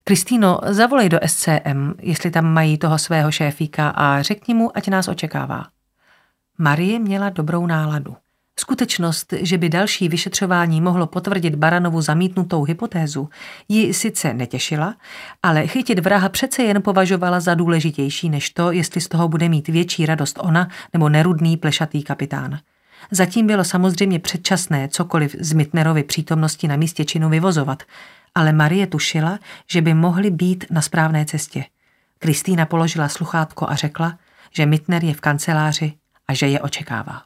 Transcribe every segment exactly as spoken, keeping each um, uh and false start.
Kristýno, zavolej do S C M, jestli tam mají toho svého šéfíka a řekni mu, ať nás očekává. Marie měla dobrou náladu. Skutečnost, že by další vyšetřování mohlo potvrdit Baranovu zamítnutou hypotézu, ji sice netěšila, ale chytit vraha přece jen považovala za důležitější než to, jestli z toho bude mít větší radost ona nebo nerudný plešatý kapitán. Zatím bylo samozřejmě předčasné cokoliv z Mittnerovy přítomnosti na místě činu vyvozovat, ale Marie tušila, že by mohli být na správné cestě. Kristýna položila sluchátko a řekla, že Mittner je v kanceláři a že je očekává.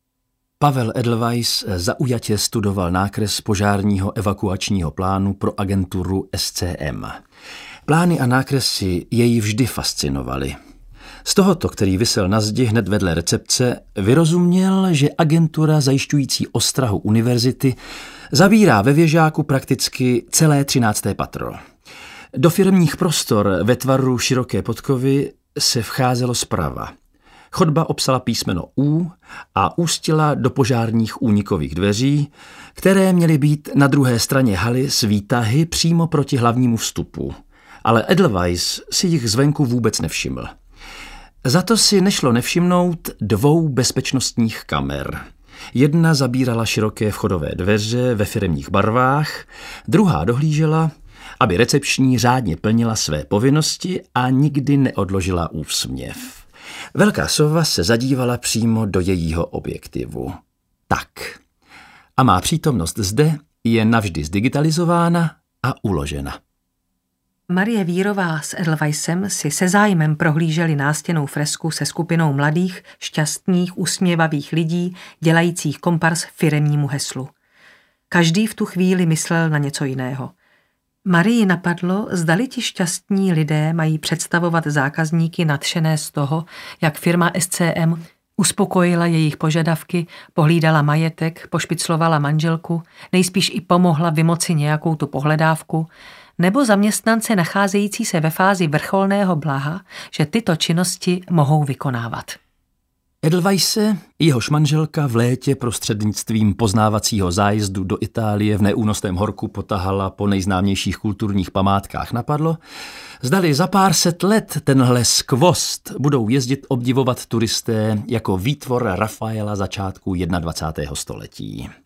Pavel Edelweiss zaujatě studoval nákres požárního evakuačního plánu pro agenturu S C M. Plány a nákresy jej vždy fascinovaly. Z tohoto, který visel na zdi hned vedle recepce, vyrozuměl, že agentura zajišťující ostrahu univerzity zabírá ve věžáku prakticky celé třinácté patro. Do firemních prostor ve tvaru široké podkovy se vcházelo zprava. Chodba obsala písmeno U a ústila do požárních únikových dveří, které měly být na druhé straně haly s výtahy přímo proti hlavnímu vstupu. Ale Edelweiss si jich zvenku vůbec nevšiml. Za to si nešlo nevšimnout dvou bezpečnostních kamer. Jedna zabírala široké vchodové dveře ve firemních barvách, druhá dohlížela, aby recepční řádně plnila své povinnosti a nikdy neodložila úsměv. Velká sova se zadívala přímo do jejího objektivu. Tak. A má přítomnost zde je navždy zdigitalizována a uložena. Marie Vírová s Edelweissem si se zájmem prohlíželi nástěnnou fresku se skupinou mladých, šťastných, usměvavých lidí, dělajících kompars firemnímu heslu. Každý v tu chvíli myslel na něco jiného. Marii napadlo, zdali ti šťastní lidé mají představovat zákazníky nadšené z toho, jak firma S C M uspokojila jejich požadavky, pohlídala majetek, pošpiclovala manželku, nejspíš i pomohla vymoci nějakou tu pohledávku, nebo zaměstnance nacházející se ve fázi vrcholného blaha, že tyto činnosti mohou vykonávat. Edelweisse, jehož manželka v létě prostřednictvím poznávacího zájezdu do Itálie v neúnosném horku potahala po nejznámějších kulturních památkách, napadlo, zdali za pár set let tenhle skvost budou jezdit obdivovat turisté jako výtvor Rafaela začátku dvacátého prvního století.